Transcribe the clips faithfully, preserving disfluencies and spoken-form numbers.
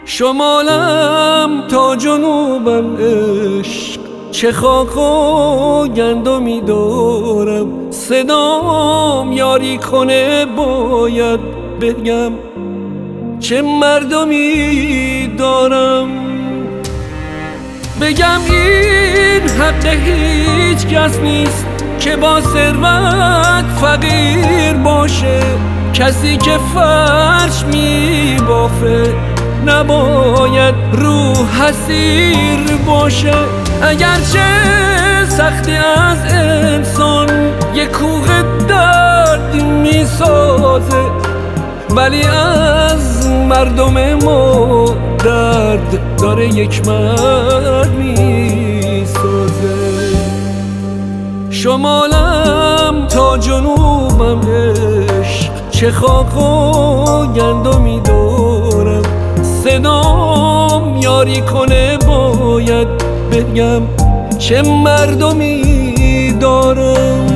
شمالم تا جنوبم عشق، چه خاک و گندمی دارم. صدام یاری کنه باید بگم چه مردمی دارم. بگم این حق هیچ کس نیست که با ثروت فقیر باشه. کسی که فرش می بافه نباید روح حسیر باشه. اگرچه سختی از انسان یک کوه درد می سازه، ولی از مردم ما درد داره یک مرد می سازه. شمالم تا جنوبم عشق، چه خاک و گندمی دارم. صدام یاری کنه باید بگم چه مردمی دارم.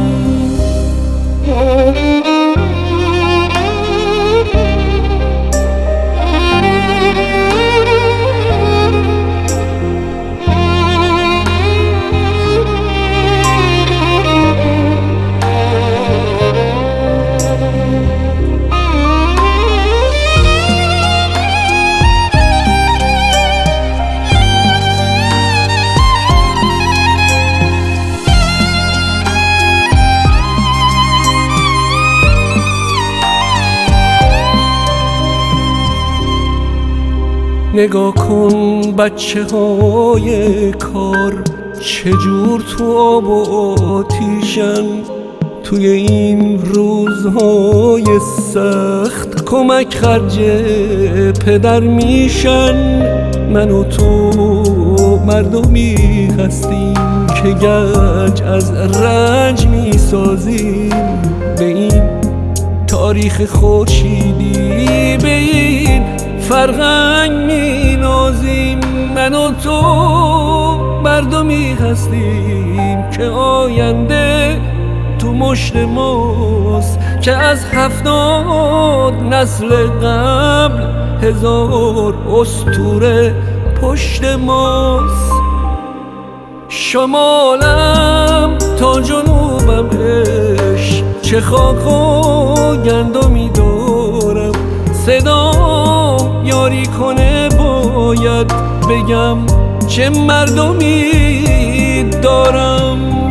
نگاه کن بچه های کار چجور تو آب و آتیشن. توی این روزهای سخت کمک خرج پدر میشن. من و تو مردمی هستیم که گنج از رنج میسازیم. به این تاریخ خورشیدی، به این فرهنگ می نازیم. من و تو مردمی هستیم که آینده تو مشت ماست، که از هفتاد نسل قبل هزار اسطوره پشت ماست. شمالم تا جنوبم عشق، چه خاک و گندمی دارم. صدام یاری کنه باید بگم چه مردمی دارم.